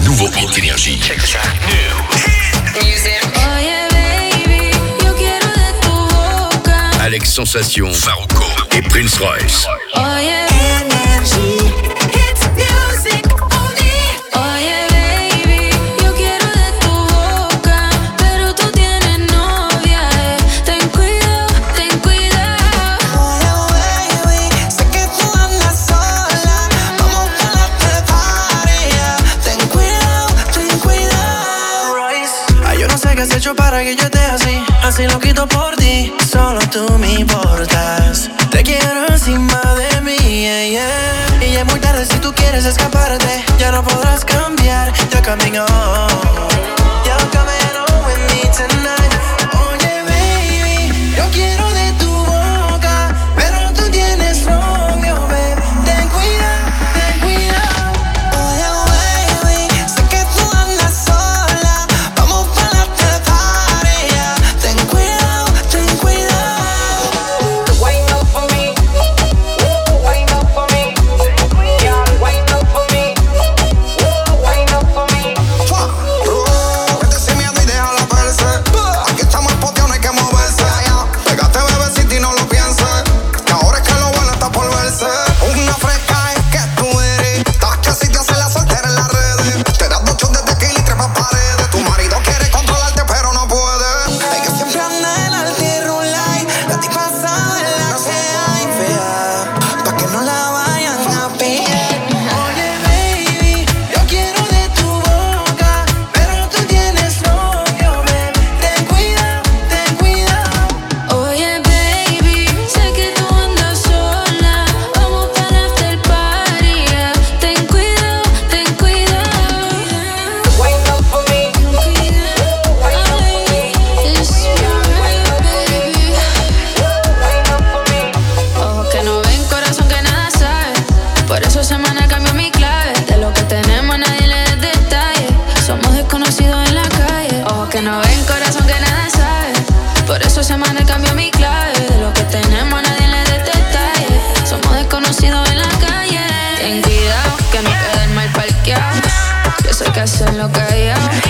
nouveau hit Énergie. Check this out. New music. Oye, baby, yo quiero de tu boca. Alex Sensation, Farruko et Prince Royce. Oye, Energy, it's music only. Oye, baby, yo quiero de tu boca, pero tú tienes novia, ten cuidado, ten cuidado. Oye, baby, sé que tú andas sola, vamos para la party, ten cuidado, ten cuidado. Ay, yo no sé qué has hecho para que yo esté así lo quito por ti, solo tú me importas. Te quiero encima de mí, yeah, yeah. Y ya es muy tarde si tú quieres escaparte, ya no podrás cambiar, you're coming home. You're coming home with me tonight. Oye, baby, yo quiero de tu boca, pero tú tienes novio, babe. Ten cuidado, ten cuidado. Oye, baby, sé que tú andas sola, vamos para la party, ten cuidado, ten cuidado. Wind up for me, wind up for me, yeah, wind up for me, wind up for me. Vete sin miedo y déjala verse. Aquí estamos en poteo, no hay que moverse. Pégate, bebecita, y no lo pienses, que ahora es que lo bueno está por verse. Una fresca es que tú eres, estás que si te hace la soltera en las redes. Te das 2 shots de tequila y trepas paredes. Tu marido quiere controlarte pero no puede. Hay que siempre anda en altirulay, la tipa sabe la que hay fea, pa' que no la vayan a pillar. Oye, baby, yo quiero de tu boca, pero tú tienes novio, babe. Ten cuidado, ten cuidado. Oye, baby, sé que tú andas sola, vamos para after party, ten cuidado, ten cuidado. Wind up for me, Ay, it's right, baby. wind up for me. Ojos que no ven, corazón que nada sabe. Por eso semana cambió mi clave. De lo que tenemos nadie le da detalle. Somos desconocidos en la calle. Ojos que no ven, corazón que nada sabe. Por eso semana cambió mi clave. De lo que tenemos nadie le da detalle. Somos desconocidos en la calle. Ten cuidado que no queden mal parqueados. Yo sé que hacerlo callado.